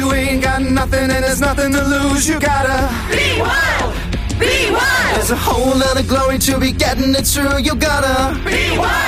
You ain't got nothing and there's nothing to lose. You gotta be wild, be wild. There's a whole lot of glory to be getting it through. You gotta be wild.